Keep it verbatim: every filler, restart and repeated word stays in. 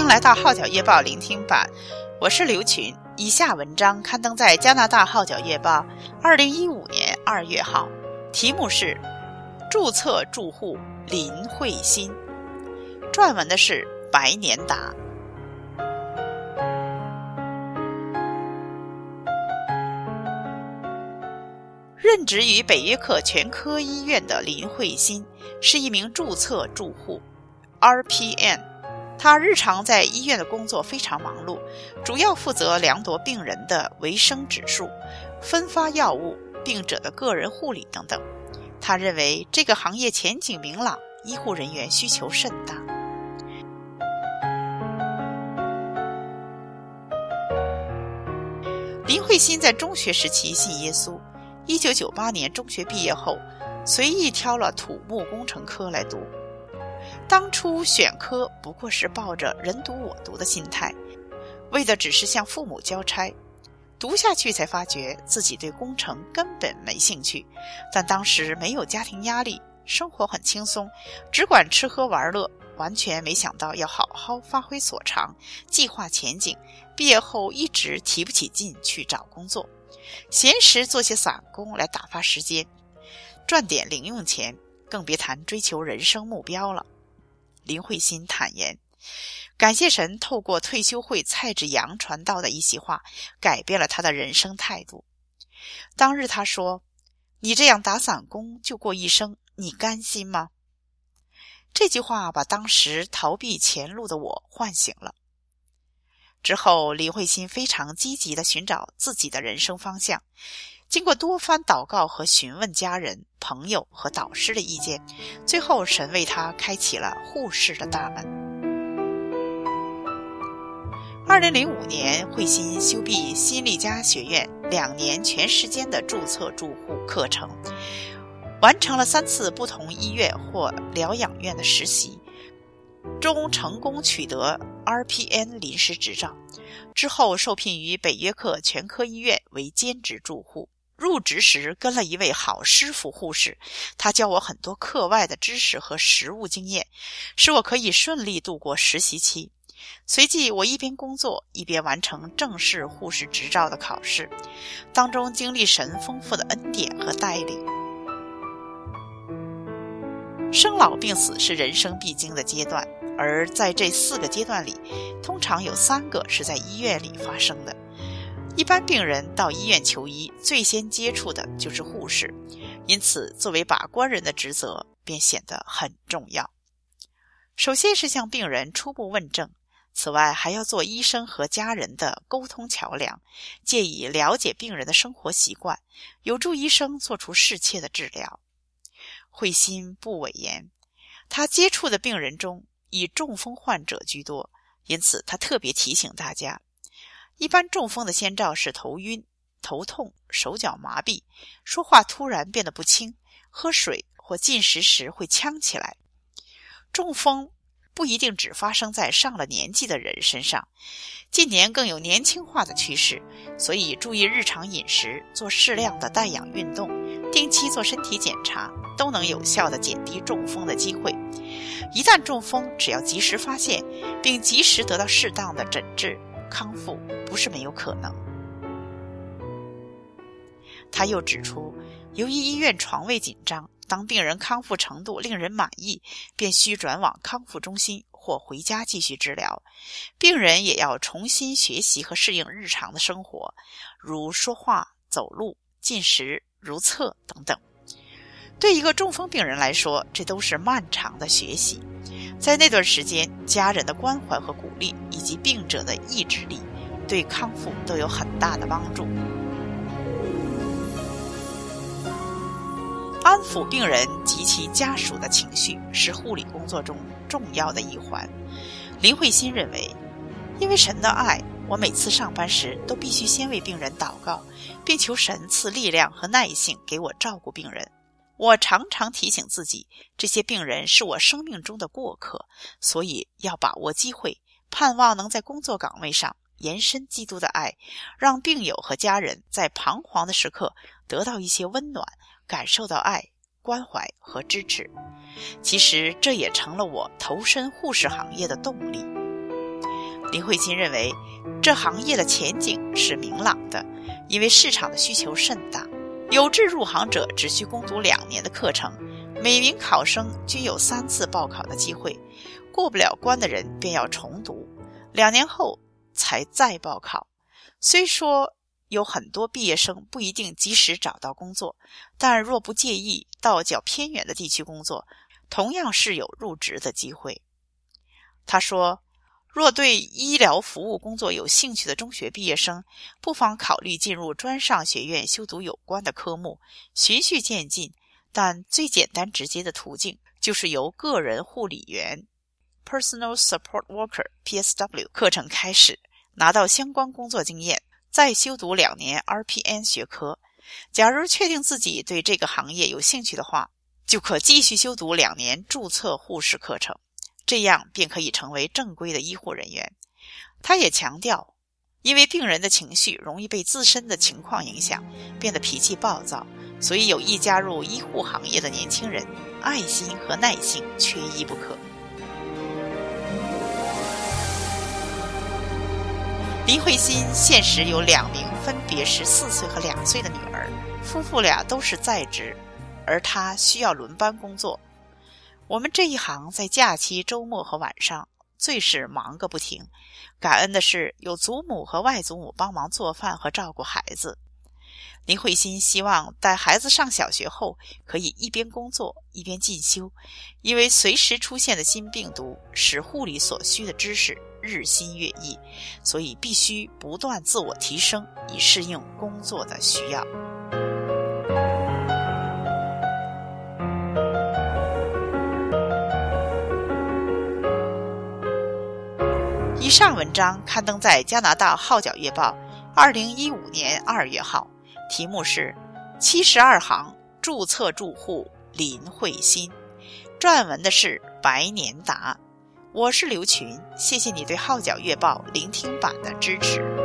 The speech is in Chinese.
来到号角月报聆听版，我是刘群。以下文章刊登在加拿大号角月报二零一五年二月号，题目是注册住户林慧欣，撰文的是白年达。任职于北约克全科医院的林慧欣是一名注册住户 R P N， 他日常在医院的工作非常忙碌，主要负责量度病人的维生指数、分发药物、病者的个人护理等等。他认为这个行业前景明朗，医护人员需求甚大。林慧欣在中学时期信耶稣，一九九八年中学毕业后，随意挑了土木工程科来读。当初选科不过是抱着人读我读的心态，为的只是向父母交差。读下去才发觉自己对工程根本没兴趣，但当时没有家庭压力，生活很轻松，只管吃喝玩乐，完全没想到要好好发挥所长，计划前景。毕业后一直提不起劲去找工作，闲时做些散工来打发时间，赚点零用钱，更别谈追求人生目标了。林慧欣坦言，感谢神透过退休会蔡志阳传道的一席话，改变了他的人生态度。当日他说，你这样打散工就过一生，你甘心吗？这句话把当时逃避前路的我唤醒了。之后林慧欣非常积极地寻找自己的人生方向，经过多番祷告和询问家人、朋友和导师的意见，最后神为他开启了护士的大门。二零零五年，慧欣修毕新力家学院两年全时间的注册住户课程，完成了三次不同医院或疗养院的实习，终成功取得 R P N 临时执照。之后受聘于北约克全科医院为兼职住户。入职时跟了一位好师傅护士，他教我很多课外的知识和实务经验，使我可以顺利度过实习期。随即我一边工作一边完成正式护士执照的考试，当中经历神丰富的恩典和带领。生老病死是人生必经的阶段，而在这四个阶段里，通常有三个是在医院里发生的。一般病人到医院求医，最先接触的就是护士，因此作为把关人的职责便显得很重要。首先是向病人初步问症，此外还要做医生和家人的沟通桥梁，借以了解病人的生活习惯，有助医生做出适切的治疗。慧欣不讳言，他接触的病人中以中风患者居多，因此他特别提醒大家，一般中风的先兆是头晕、头痛、手脚麻痹，说话突然变得不清，喝水或进食时会呛起来。中风不一定只发生在上了年纪的人身上，近年更有年轻化的趋势，所以注意日常饮食，做适量的带氧运动，定期做身体检查，都能有效地减低中风的机会。一旦中风，只要及时发现，并及时得到适当的诊治，康复不是没有可能。他又指出，由于医院床位紧张，当病人康复程度令人满意，便需转往康复中心或回家继续治疗。病人也要重新学习和适应日常的生活，如说话、走路、进食、如厕等等。对一个中风病人来说，这都是漫长的学习。在那段时间，家人的关怀和鼓励，以及病者的意志力，对康复都有很大的帮助。安抚病人及其家属的情绪是护理工作中重要的一环。林慧欣认为，因为神的爱，我每次上班时都必须先为病人祷告，并求神赐力量和耐性给我照顾病人。我常常提醒自己，这些病人是我生命中的过客，所以要把握机会，盼望能在工作岗位上延伸基督的爱，让病友和家人在彷徨的时刻得到一些温暖，感受到爱、关怀和支持。其实这也成了我投身护士行业的动力。 林慧欣认为，这行业的前景是明朗的，因为市场的需求甚大。有志入行者只需攻读两年的课程，每名考生均有三次报考的机会，过不了关的人便要重读，两年后才再报考。虽说有很多毕业生不一定及时找到工作，但若不介意到较偏远的地区工作，同样是有入职的机会。他说，若对医疗服务工作有兴趣的中学毕业生，不妨考虑进入专上学院修读有关的科目，循序渐进，但最简单直接的途径就是由个人护理员 Personal Support Worker P S W 课程开始，拿到相关工作经验，再修读两年 R P N 学科。假如确定自己对这个行业有兴趣的话，就可继续修读两年注册护士课程，这样便可以成为正规的医护人员。他也强调，因为病人的情绪容易被自身的情况影响，变得脾气暴躁，所以有意加入医护行业的年轻人，爱心和耐性缺一不可。林慧欣现时有两名分别是四岁和两岁的女儿，夫妇俩都是在职，而她需要轮班工作。我们这一行在假期、周末和晚上最是忙个不停，感恩的是有祖母和外祖母帮忙做饭和照顾孩子。林慧欣希望待孩子上小学后，可以一边工作一边进修，因为随时出现的新病毒使护理所需的知识日新月异，所以必须不断自我提升，以适应工作的需要。以上文章刊登在加拿大号角月报二零一五年二月号，题目是七十二行注册住户林慧欣，撰文的是白年达。我是刘群，谢谢你对号角月报聆听版的支持。